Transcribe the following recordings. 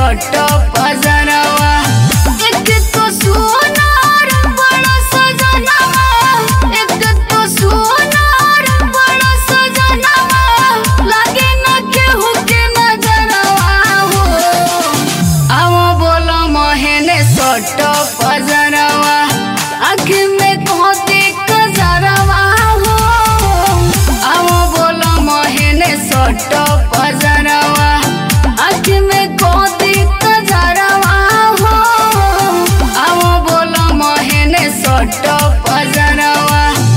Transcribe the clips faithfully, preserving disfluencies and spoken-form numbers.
सट पजरवा एक तो सोनार बड़ा सजनवा एक तो सोनार बड़ा सजनवा लागे न केहू के नजरवा हो आओ बोला महेने सट पजरवा आँख में धोती कजरवा हो आओ बोला महेने सट पजरवा आँख में धोती कजरवा हो आओ बोला महेने सट पजरवा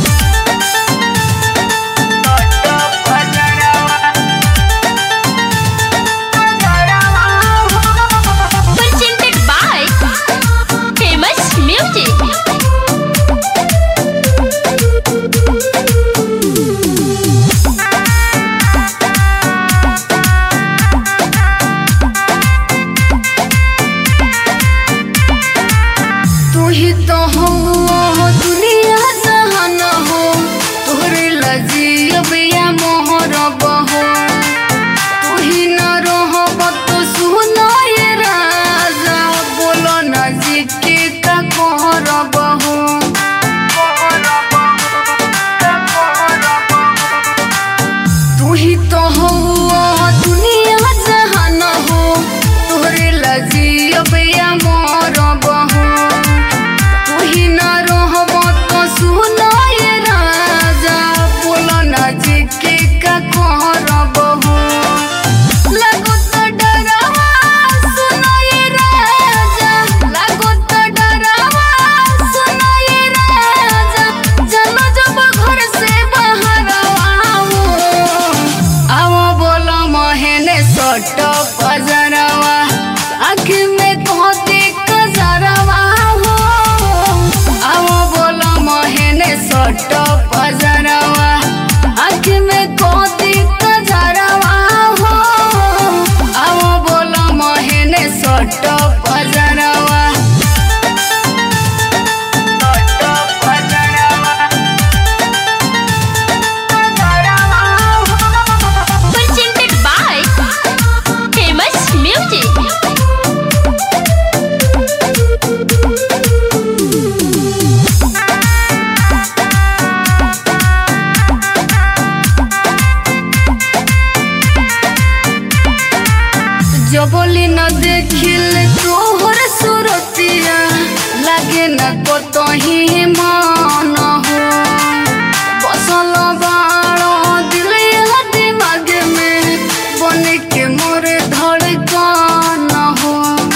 Presented by Famous Music. तू ही तो हो दुनिया जहान हो तोहरे लजीब या मोहर बहो तू ही न रहब तो सुनो ये राजा बोलो न जी के का कहर बहो तू ही तो हो दुनिया जहान हो तोहरे लजीब या मोहर बहो तू ही न रहब तो सुनो ये राजा बोलो न जी के का कहर बहो लागो तो डरवा सुनो ये राजा लागो तो डरवा सुनो ये राजा चलो जब घर से बाहरवा हो आओ बोलो महेने सट पजरवा आँख में धोती कजरवा हो आओ बोलो महेने सट पजरवा आँख में धोती कजरवा हो आओ बोलो महेने सट पजरवा Presented by Famous Music. जो बोली न देखिल तोहर सुरतिया लागे न को ही मान हो बसल बाड़ो दिल या दिमाग में बन के मोरे धड़कन हो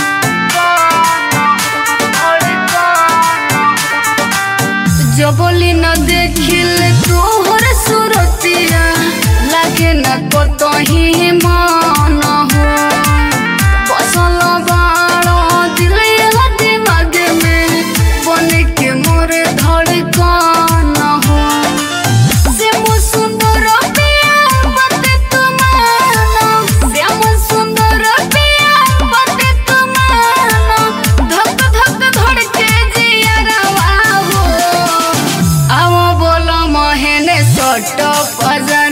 जो बोली न देखिल तोहर सुरतिया लागे न को ही मान हो बसल बाड़ो दिल या दिमाग में बन के मोरे धड़कन हो श्याम सुंदर पिया बाते तुमानो श्याम सुंदर पिया बाते तुमानो धक धक धड़के जियरवा हो आओ बोलो महेने सट पजरवा